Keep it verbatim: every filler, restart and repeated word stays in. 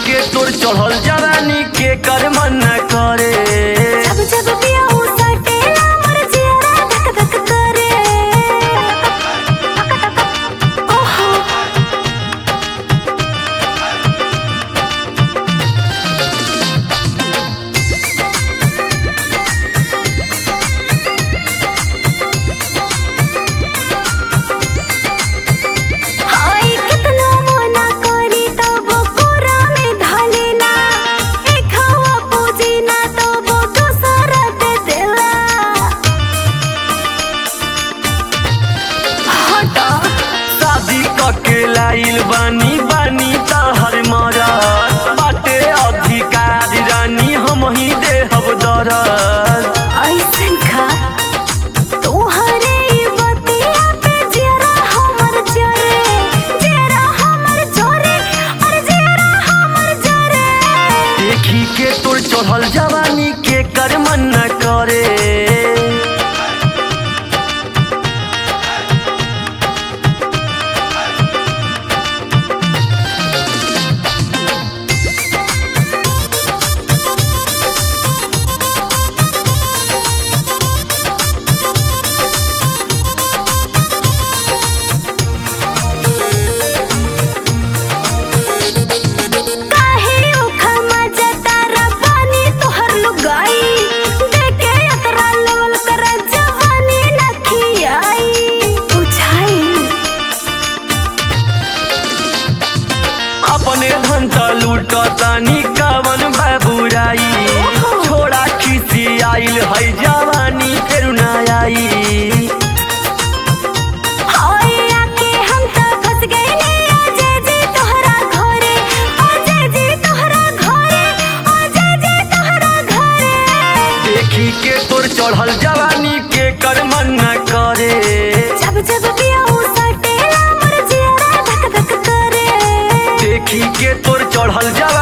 के तोर चढ़ल जवानी के कर मन न करे। जब जब पियाऊ सटेला मोर जियरा धक धक करे। ओहो हाय कितना मना करी तब कोरा में ढालेला। एक हवा पूजी ना तब दूसरा दे देला। हटा शादी कके लाइल बानी बानी तहर मरद बाटे अधिकार रानी हम ही देहब दरद। ऐसन खा तोहरे बतिया पे जरा हमर जरे। जरा हमर जरे और जरा हमर जरे। देखी के तोर चढ़ल जवानी के कर मन न करे। काहे उखल मजा तारा पानी तोहर लुगाई। देखे अतरा लेवल कर जवानी नखी आई। बुझाई अपने धन त लूटतानी कवन बाबुराई। छोड़ा खिसी आइल है जवानी फेरू ना आई। हाय आके हम त फंस गइले अजय जी तोहरा घरे। अजय जी तोहरा घरे। अजय जी तोहरा घरे। देखी के तोर चढ़ल जवानी के कर मन न करे। जब जब पियाऊ सटेला मोर जियरा धक धक करे। देखी के तोर चढ़ल जवानी